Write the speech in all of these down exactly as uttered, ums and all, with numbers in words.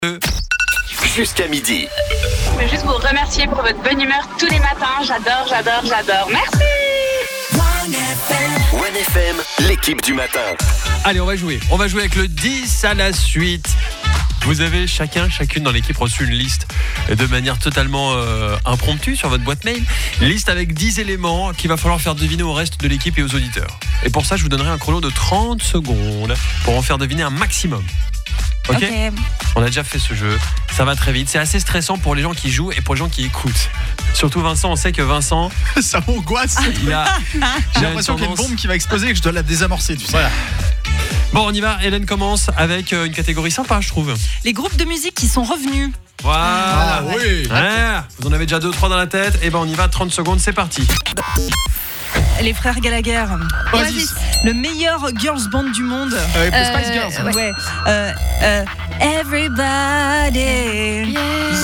Jusqu'à midi. Je veux juste vous remercier pour votre bonne humeur tous les matins. J'adore, j'adore, j'adore. Merci. One F M, l'équipe du matin. Allez, on va jouer. On va jouer avec le dix à la suite. Vous avez chacun, chacune dans l'équipe reçu une liste de manière totalement euh, impromptue sur votre boîte mail. Liste avec dix éléments qu'il va falloir faire deviner au reste de l'équipe et aux auditeurs. Et pour ça, je vous donnerai un chrono de trente secondes pour en faire deviner un maximum. Ok, okay. On a déjà fait ce jeu. Ça va très vite. C'est assez stressant pour les gens qui jouent et pour les gens qui écoutent. Surtout Vincent, on sait que Vincent... Ça m'angoisse. Il a, J'ai l'impression qu'il y a une bombe qui va exploser et que je dois la désamorcer, tu sais. Voilà. Bon, on y va. Hélène commence avec une catégorie sympa, je trouve. Les groupes de musique qui sont revenus. Voilà. Ah oui. Ah, vous en avez déjà deux trois dans la tête. Et ben on y va, trente secondes, c'est parti. Les frères Gallagher. Oasis. Le meilleur girls band du monde. Euh, euh, Spice Girls. Ouais. ouais. Euh, euh, everybody. Yeah.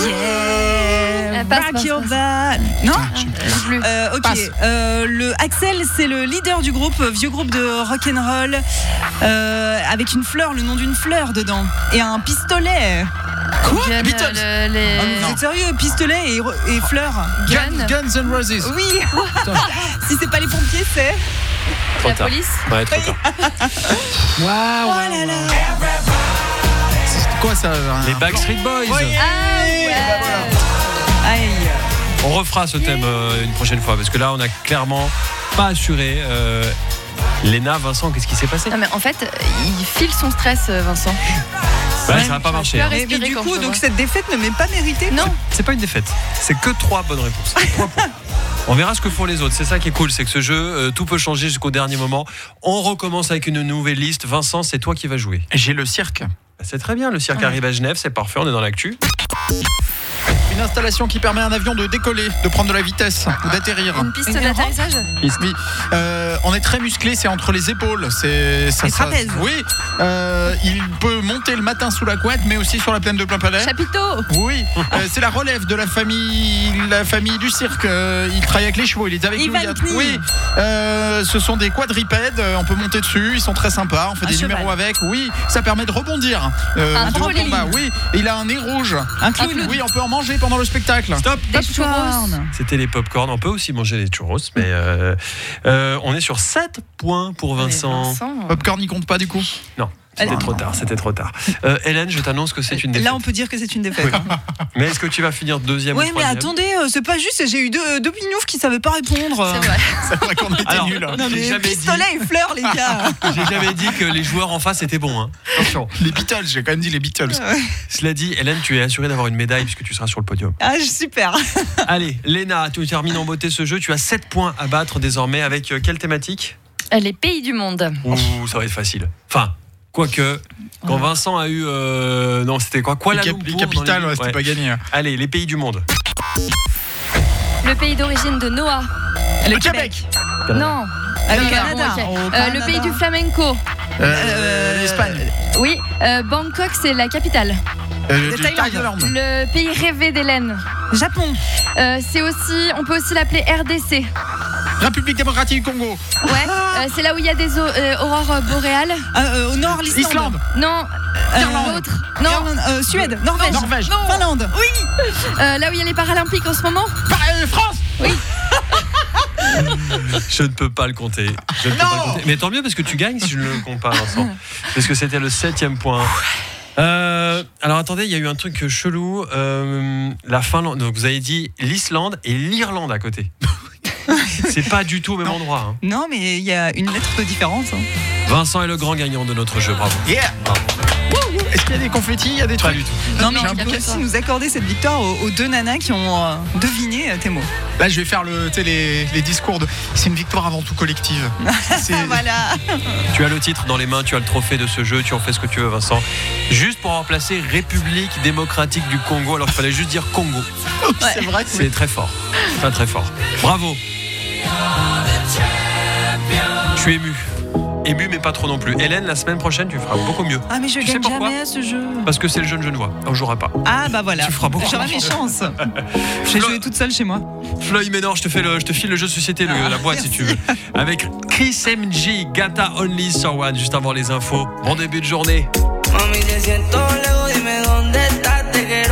Yeah. Euh, passe, Rock passe, your passe. body. Non Plus. euh, Ok. Passe. Euh, le Axel, c'est le leader du groupe, vieux groupe de rock'n'roll, euh, avec une fleur, le nom d'une fleur dedans, et un pistolet. Quoi Gun, Beatles. le- les... Ah, mais vous êtes sérieux? Pistolet et, et fleur. Guns, Guns N' Roses. Oui. Si c'est pas les pompiers, c'est. Trop La tard. police. Ouais, trop tard. Waouh. Oh là là. C'est quoi ça un- Les Backstreet Boys. Oui. Ah ouais. Aïe. On refera ce thème euh, une prochaine fois parce que là on a clairement pas assuré. Euh, Léna, Vincent, qu'est-ce qui s'est passé? Non mais en fait, il file son stress, Vincent. Ouais, ça va pas marcher. hein. Mais, mais Respirer du quand coup, je donc vois. cette défaite ne m'est pas méritée. Non. C'est pas une défaite. C'est que trois bonnes réponses. Trois points. On verra ce que font les autres. C'est ça qui est cool, c'est que ce jeu, euh, tout peut changer jusqu'au dernier moment. On recommence avec une nouvelle liste. Vincent, c'est toi qui vas jouer. J'ai le cirque. C'est très bien. Le cirque arrive à Genève, c'est parfait. On est dans l'actu. Une installation qui permet à un avion de décoller, de prendre de la vitesse ou d'atterrir. Une piste Une d'atterrissage. Oui. Euh, on est très musclé, c'est entre les épaules. C'est ça, Les ça- trapèzes. Oui. Euh, il peut monter le matin sous la couette, mais aussi sur la plaine de Plainpalais. Chapiteau. Oui. Euh, c'est la relève de la famille, la famille du cirque. Euh, il travaille avec les chevaux. Il est avec nous. Ivan il y a- Knie. Oui. Euh, ce sont des quadripèdes. euh, On peut monter dessus. Ils sont très sympas. On fait Un des cheval. numéros avec. Oui. Ça permet de rebondir. Euh, Un de haut trampoline. combat. Oui. Et il a un nez rouge. Un clown. Oui, on peut en manger pendant le spectacle. Stop. Des churros. C'était les pop-corn. On peut aussi manger les churros, mais euh, euh, on est sur sept points pour Vincent. Vincent. Popcorn n'y compte pas du coup. Non, c'était Allez. trop tard. C'était trop tard. Euh, Hélène, je t'annonce que c'est une défaite. Là, on peut dire que c'est une défaite. hein. Mais est-ce que tu vas finir deuxième Oui, ou mais troisième? attendez, euh, c'est pas juste. J'ai eu deux, deux pignoufs qui savaient pas répondre. C'est vrai. C'est vrai qu'on était Alors, nuls. Non, J'ai mais jamais dit- pistolet et fleurs, les gars. J'ai jamais dit que les joueurs en face étaient bons. Hein. Attention. Les Beatles, j'ai quand même dit les Beatles. Cela dit, Hélène, tu es assurée d'avoir une médaille puisque tu seras sur le podium. Ah, super. Allez, Léna, tu termines en beauté ce jeu. Tu as sept points à battre désormais avec euh, quelle thématique? Les pays du monde. Ouh, ça va être facile. Enfin, quoique, quand Vincent a eu... euh, non, c'était quoi Kuala Les, cap- Lumpur les capitales, dans les- ouais, c'était ouais. pas gagné. Allez, les pays du monde. Le pays d'origine de Noah. Le Québec. Non. Ah, le Non, non, Canada. ok. Au Euh, Canada. le pays du flamenco. Euh, L'Espagne. Oui. Euh, Bangkok, c'est la capitale. Euh, Le du Thaïlande. Thaïlande. Le pays rêvé d'Hélène. Japon. Euh, c'est aussi, on peut aussi l'appeler R D C. République démocratique du Congo. Ouais. Euh, c'est là où il y a des au- euh, aurores boréales. Ah, euh, au nord, l'Islande. Islande. Non. Euh, Euh, L'autre. Non. Irlande, euh, Suède. Norvège. Norvège. Finlande. Oui. Euh, là où il y a les Paralympiques en ce moment. Bah, euh, France. Je ne peux pas le compter. Je ne peux Non. pas le compter. Mais tant mieux parce que tu gagnes si je ne le compte pas, Vincent. Parce que c'était le septième point. Euh, alors attendez, il y a eu un truc chelou. Euh, la Finlande. Donc vous avez dit l'Islande et l'Irlande à côté. C'est pas du tout au même Non. endroit. Hein. Non, mais il y a une lettre de différence. hein. Vincent est le grand gagnant de notre jeu. Bravo. Yeah. Bravo. Est-ce qu'il y a des confettis? Il y a des Pas trucs? du tout. Non, mais non, tu peux calme-toi. aussi nous accorder cette victoire aux, aux deux nanas qui ont euh, deviné euh, tes mots. Là, je vais faire le, tu sais, les, les discours de. C'est une victoire avant tout collective. C'est- Voilà. Tu as le titre dans les mains, tu as le trophée de ce jeu, tu en fais ce que tu veux, Vincent. Juste pour remplacer République démocratique du Congo, alors qu'il fallait juste dire Congo. C'est vrai. C'est très fort. Très très fort. Bravo. Je suis ému. Ému, mais pas trop non plus. Hélène, la semaine prochaine, tu feras beaucoup mieux. Ah, mais je Tu sais gagne pourquoi jamais à ce jeu. Parce que c'est le jeune genevois. On jouera pas. Ah, bah voilà. Tu feras beaucoup J'aurai mieux. mes chances. Je vais Flo- jouer toute seule chez moi. Floyd Ménor, je te, fais le, je te file le jeu de société, le- Ah, la boîte merci. si tu veux. Avec Chris M G, Gata Only sur One, juste avant les infos. Bon début de journée. Mami, te siento lejos, dime dónde